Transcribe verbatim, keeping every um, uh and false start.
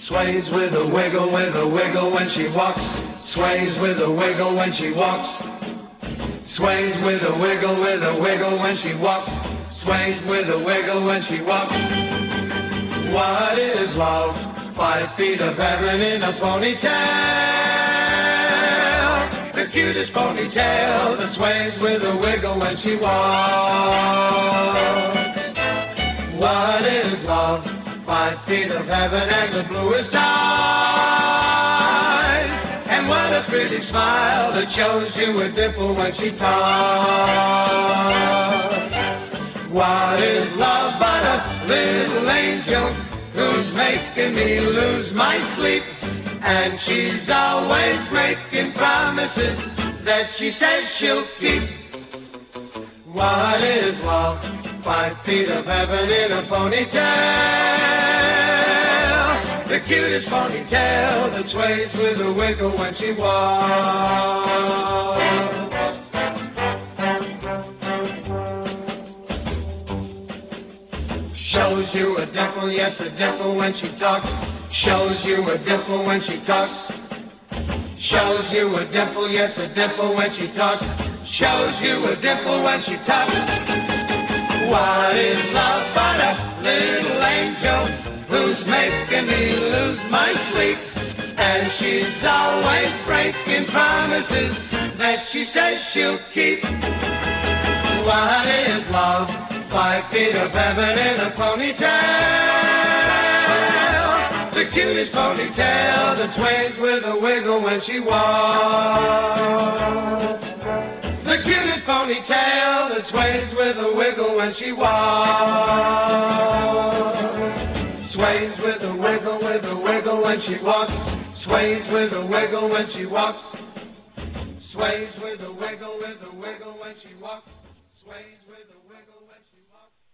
Sways with a wiggle, with a wiggle when she walks. Sways with a wiggle when she walks. Sways with a wiggle, with a wiggle when she walks. Sways with a wiggle when she walks. What is love? Five feet of heaven in a ponytail. The cutest ponytail that sways with a wiggle when she walks. What is love? Five feet of heaven and the bluest eyes. And what a pretty smile that shows you a dimple when she talks. What is love but a little angel who's making me lose my sleep? And she's always making promises that she says she'll keep. What is love? Five feet of heaven in a ponytail. The cutest ponytail that sways with a wiggle when she walks. Shows you a dimple, yes, a dimple when she talks. Shows you a dimple when she talks. Shows you a dimple, yes, a dimple when she talks. Shows you a dimple when she talks. What is love but a little angel who's making me lose my sleep? And she's always breaking promises that she says she'll keep. What is love? Five feet of heaven in a ponytail. The cutest ponytail that sways with a wiggle when she walks. The cutest ponytail that sways with a wiggle when she walks. Sways with a wiggle, with a wiggle when she walks. Sways with a wiggle when she walks. Sways with a wiggle, with a wiggle when she walks. Sways with a wiggle when she walks.